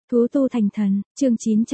Thú tu thành thần, chương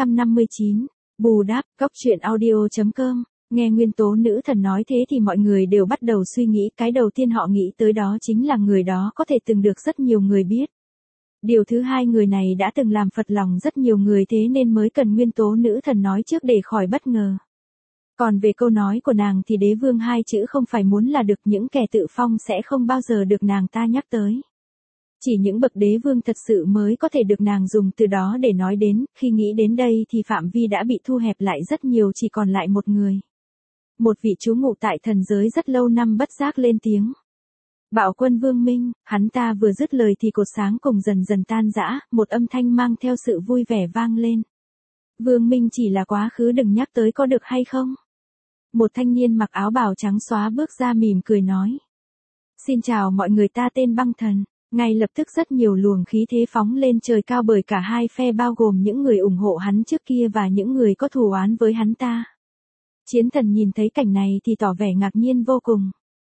959, bù đắp, góc truyện audio.com, nghe nguyên tố nữ thần nói thế thì mọi người đều bắt đầu suy nghĩ, cái đầu tiên họ nghĩ tới đó chính là người đó có thể từng được rất nhiều người biết. Điều thứ hai, người này đã từng làm phật lòng rất nhiều người, thế nên mới cần nguyên tố nữ thần nói trước để khỏi bất ngờ. Còn về câu nói của nàng thì đế vương hai chữ không phải muốn là được, những kẻ tự phong sẽ không bao giờ được nàng ta nhắc tới. Chỉ những bậc đế vương thật sự mới có thể được nàng dùng từ đó để nói đến, khi nghĩ đến đây thì phạm vi đã bị thu hẹp lại rất nhiều, chỉ còn lại một người. Một vị trú ngụ tại thần giới rất lâu năm bất giác lên tiếng. Bạo quân Vương Minh, hắn ta vừa dứt lời thì cột sáng cùng dần dần tan rã, một âm thanh mang theo sự vui vẻ vang lên. Vương Minh chỉ là quá khứ, đừng nhắc tới có được hay không? Một thanh niên mặc áo bào trắng xóa bước ra mỉm cười nói. Xin chào mọi người, ta tên Băng Thần. Ngay lập tức rất nhiều luồng khí thế phóng lên trời cao bởi cả hai phe, bao gồm những người ủng hộ hắn trước kia và những người có thù oán với hắn ta. Chiến thần nhìn thấy cảnh này thì tỏ vẻ ngạc nhiên vô cùng.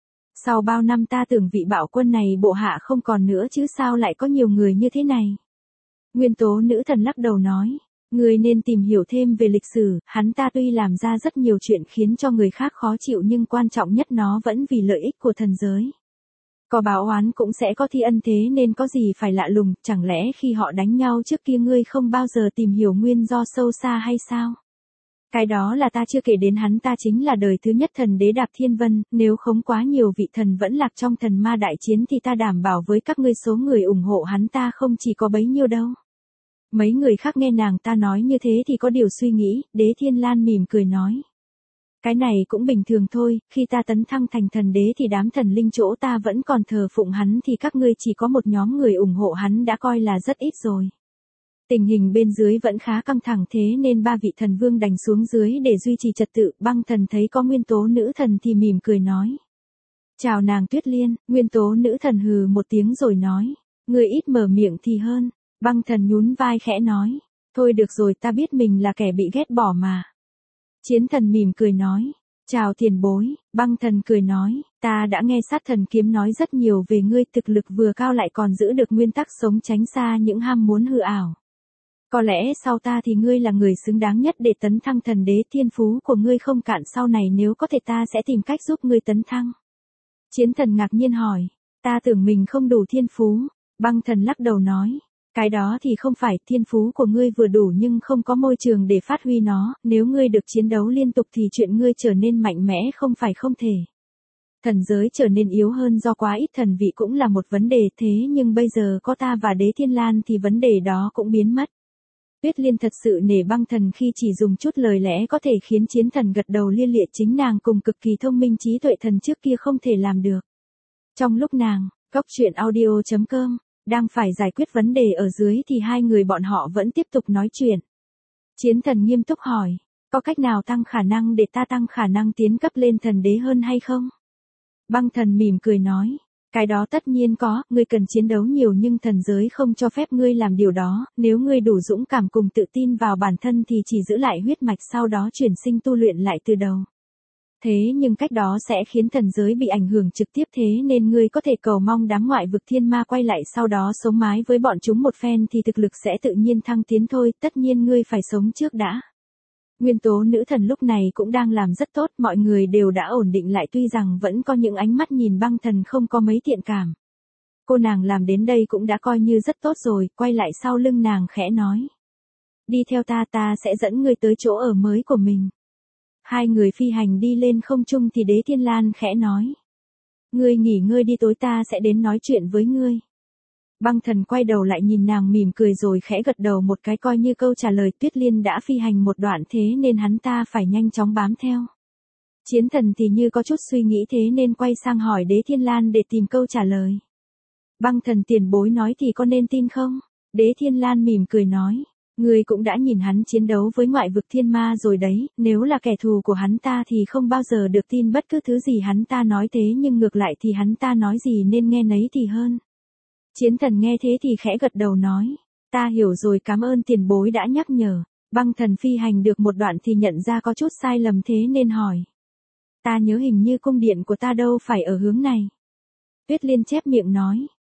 Sau bao năm ta tưởng vị bạo quân này bộ hạ không còn nữa chứ sao lại có nhiều người như thế này. Nguyên tố nữ thần lắc đầu nói. Người nên tìm hiểu thêm về lịch sử, hắn ta tuy làm ra rất nhiều chuyện khiến cho người khác khó chịu nhưng quan trọng nhất nó vẫn vì lợi ích của thần giới. Có báo oán cũng sẽ có thi ân, thế nên có gì phải lạ lùng, chẳng lẽ khi họ đánh nhau trước kia ngươi không bao giờ tìm hiểu nguyên do sâu xa hay sao? Cái đó là ta chưa kể đến hắn ta chính là đời thứ nhất thần đế Đạp Thiên Vân, nếu không quá nhiều vị thần vẫn lạc trong thần ma đại chiến thì ta đảm bảo với các ngươi số người ủng hộ hắn ta không chỉ có bấy nhiêu đâu. Mấy người khác nghe nàng ta nói như thế thì có điều suy nghĩ, Đế Thiên Lan mỉm cười nói. Cái này cũng bình thường thôi, khi ta tấn thăng thành thần đế thì đám thần linh chỗ ta vẫn còn thờ phụng hắn thì các ngươi chỉ có một nhóm người ủng hộ hắn đã coi là rất ít rồi. Tình hình bên dưới vẫn khá căng thẳng, thế nên ba vị thần vương đành xuống dưới để duy trì trật tự. Băng Thần thấy có nguyên tố nữ thần thì mỉm cười nói. Chào nàng Tuyết Liên. Nguyên tố nữ thần hừ một tiếng rồi nói. Ngươi ít mở miệng thì hơn. Băng Thần nhún vai khẽ nói. Thôi được rồi, ta biết mình là kẻ bị ghét bỏ mà. Chiến thần mỉm cười nói. Chào tiền bối. Băng Thần cười nói. Ta đã nghe sát thần kiếm nói rất nhiều về ngươi, thực lực vừa cao lại còn giữ được nguyên tắc sống tránh xa những ham muốn hư ảo. Có lẽ sau ta thì ngươi là người xứng đáng nhất để tấn thăng thần đế, thiên phú của ngươi không cạn, sau này nếu có thể ta sẽ tìm cách giúp ngươi tấn thăng. Chiến thần ngạc nhiên hỏi. Ta tưởng mình không đủ thiên phú. Băng Thần lắc đầu nói. Cái đó thì không phải, thiên phú của ngươi vừa đủ nhưng không có môi trường để phát huy nó, nếu ngươi được chiến đấu liên tục thì chuyện ngươi trở nên mạnh mẽ không phải không thể. Thần giới trở nên yếu hơn do quá ít thần vị cũng là một vấn đề, thế nhưng bây giờ có ta và Đế Thiên Lan thì vấn đề đó cũng biến mất. Tuyết Liên thật sự nể Băng Thần khi chỉ dùng chút lời lẽ có thể khiến chiến thần gật đầu lia lịa, chính nàng cùng cực kỳ thông minh trí tuệ thần trước kia không thể làm được. Trong lúc nàng, góc truyện audio.com, đang phải giải quyết vấn đề ở dưới thì hai người bọn họ vẫn tiếp tục nói chuyện. Chiến thần nghiêm túc hỏi, có cách nào tăng khả năng để ta tăng khả năng tiến cấp lên thần đế hơn hay không? Băng Thần mỉm cười nói, cái đó tất nhiên có, ngươi cần chiến đấu nhiều nhưng thần giới không cho phép ngươi làm điều đó, nếu ngươi đủ dũng cảm cùng tự tin vào bản thân thì chỉ giữ lại huyết mạch sau đó chuyển sinh tu luyện lại từ đầu. Thế nhưng cách đó sẽ khiến thần giới bị ảnh hưởng trực tiếp, thế nên ngươi có thể cầu mong đám ngoại vực thiên ma quay lại sau đó sống mái với bọn chúng một phen thì thực lực sẽ tự nhiên thăng tiến thôi, tất nhiên ngươi phải sống trước đã. Nguyên tố nữ thần lúc này cũng đang làm rất tốt, mọi người đều đã ổn định lại tuy rằng vẫn có những ánh mắt nhìn Băng Thần không có mấy thiện cảm. Cô nàng làm đến đây cũng đã coi như rất tốt rồi, quay lại sau lưng nàng khẽ nói. Đi theo ta, ta sẽ dẫn ngươi tới chỗ ở mới của mình. Hai người phi hành đi lên không trung thì Đế Thiên Lan khẽ nói. Ngươi nghỉ ngơi đi, tối ta sẽ đến nói chuyện với ngươi. Băng Thần quay đầu lại nhìn nàng mỉm cười rồi khẽ gật đầu một cái coi như câu trả lời. Tuyết Liên đã phi hành một đoạn thế nên hắn ta phải nhanh chóng bám theo. Chiến thần thì như có chút suy nghĩ thế nên quay sang hỏi Đế Thiên Lan để tìm câu trả lời. Băng Thần tiền bối nói thì có nên tin không? Đế Thiên Lan mỉm cười nói. Ngươi cũng đã nhìn hắn chiến đấu với ngoại vực thiên ma rồi đấy, nếu là kẻ thù của hắn ta thì không bao giờ được tin bất cứ thứ gì hắn ta nói, thế nhưng ngược lại thì hắn ta nói gì nên nghe nấy thì hơn. Chiến thần nghe thế thì khẽ gật đầu nói. Ta hiểu rồi, cảm ơn tiền bối đã nhắc nhở. Băng Thần phi hành được một đoạn thì nhận ra có chút sai lầm thế nên hỏi. Ta nhớ hình như cung điện của ta đâu phải ở hướng này. Tuyết Liên chép miệng nói.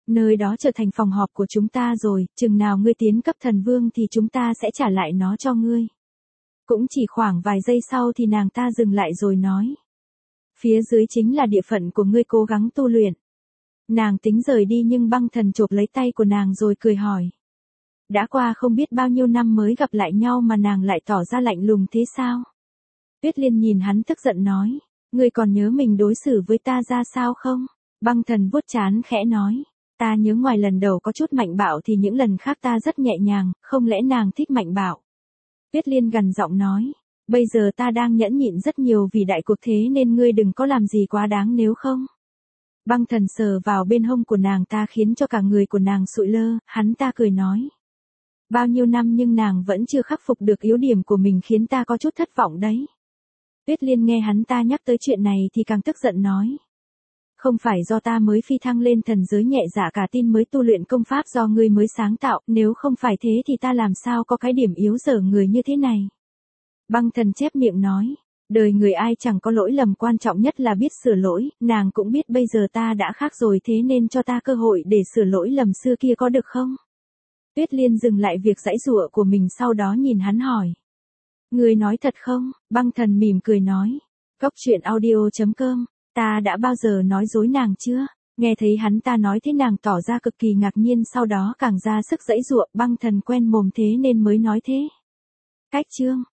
Nơi đó trở thành phòng họp của chúng ta rồi, chừng nào ngươi tiến cấp thần vương thì chúng ta sẽ trả lại nó cho ngươi. Cũng chỉ khoảng vài giây sau thì nàng ta dừng lại rồi nói. Phía dưới chính là địa phận của ngươi, cố gắng tu luyện. Nàng tính rời đi nhưng băng thần chộp lấy tay của nàng rồi cười hỏi. Đã qua không biết bao nhiêu năm mới gặp lại nhau mà nàng lại tỏ ra lạnh lùng thế sao? Tuyết Liên nhìn hắn tức giận nói. Ngươi còn nhớ mình đối xử với ta ra sao không? Băng thần vuốt trán khẽ nói. Ta nhớ ngoài lần đầu có chút mạnh bạo thì những lần khác ta rất nhẹ nhàng, không lẽ nàng thích mạnh bạo? Tuyết Liên gằn giọng nói. Bây giờ ta đang nhẫn nhịn rất nhiều vì đại cuộc thế nên ngươi đừng có làm gì quá đáng nếu không. Băng thần sờ vào bên hông của nàng ta khiến cho cả người của nàng sụi lơ, hắn ta cười nói. Bao nhiêu năm nhưng nàng vẫn chưa khắc phục được yếu điểm của mình khiến ta có chút thất vọng đấy. Tuyết Liên nghe hắn ta nhắc tới chuyện này thì càng tức giận nói. Không phải do ta mới phi thăng lên thần giới nhẹ dạ cả tin mới tu luyện công pháp do ngươi mới sáng tạo, nếu không phải thế thì ta làm sao có cái điểm yếu dở người như thế này. Băng thần chép miệng nói. Đời người ai chẳng có lỗi lầm, quan trọng nhất là biết sửa lỗi, nàng cũng biết bây giờ ta đã khác rồi thế nên cho ta cơ hội để sửa lỗi lầm xưa kia có được không? Tuyết Liên dừng lại việc giãy giụa của mình sau đó nhìn hắn hỏi. Ngươi nói thật không? Băng thần mỉm cười nói. Cốc truyện audio.com, ta đã bao giờ nói dối nàng chưa? Nghe thấy hắn ta nói thế nàng tỏ ra cực kỳ ngạc nhiên, sau đó càng ra sức giãy giụa. Băng thần quen mồm thế nên mới nói thế. Cách chương